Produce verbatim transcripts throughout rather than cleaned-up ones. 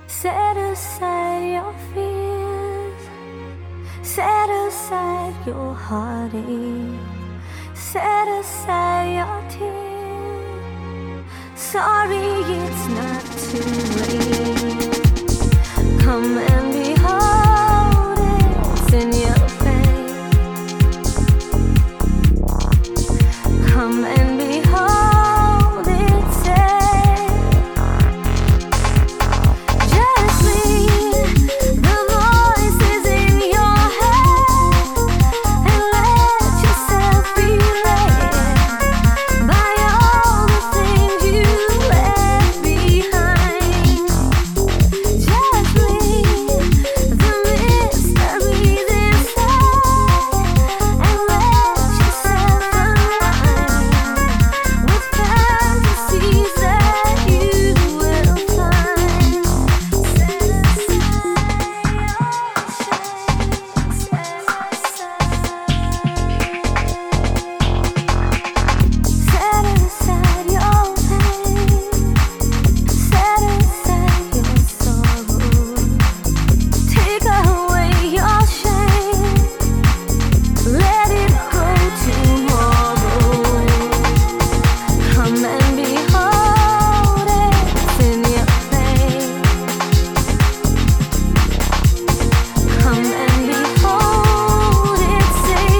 Set aside your fears, set aside your heartache, set aside your tears. Sorry, it's not too late. Come and behold it, it's in your face. Come and behold it, say, just leave the voices in your head and let yourself be led by all the things you left behind. Just leave the mysteries inside and let yourself unwind with fantasies that you will find. Set aside your shame, set aside your pain, set aside your sorrow. Take away your shame, let it go tomorrow. Come and behold it, it's in your face. Come and behold it, say,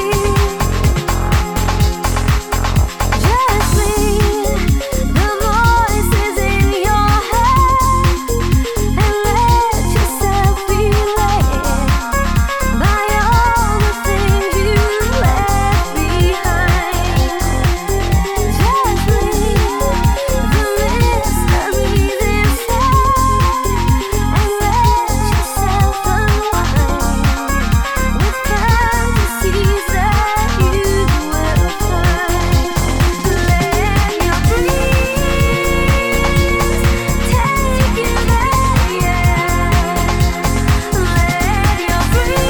just leave the voices in your head and let yourself be led by all the things you left behind. Just leave the mysteries inside and let yourself unwind with fantasies that you will find. Let your breeze take you there, yeah. Let your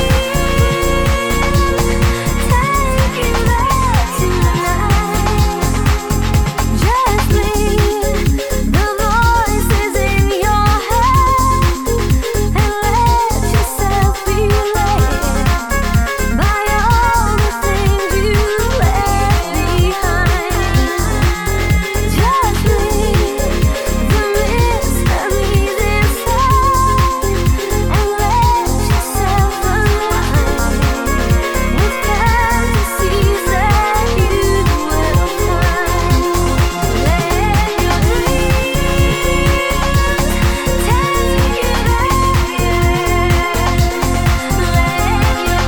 breeze take you there tonight. Just leave the voices in your head and let yourself be led by all the things you left behind. Just leave the mysteries inside and let yourself unwind with fantasies that you will find. Let your dreams take you there, yeah. Let your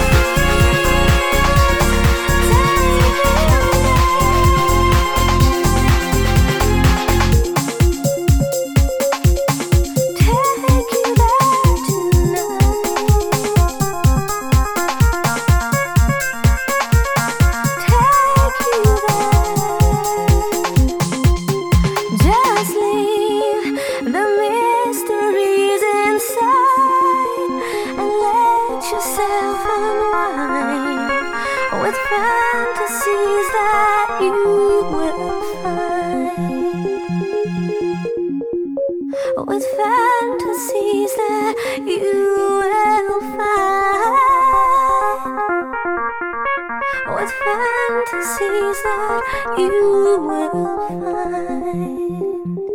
just leave the mysteries inside and let yourself unwind with fantasies that you will find. With fantasies that you will find. With fantasies that you will find.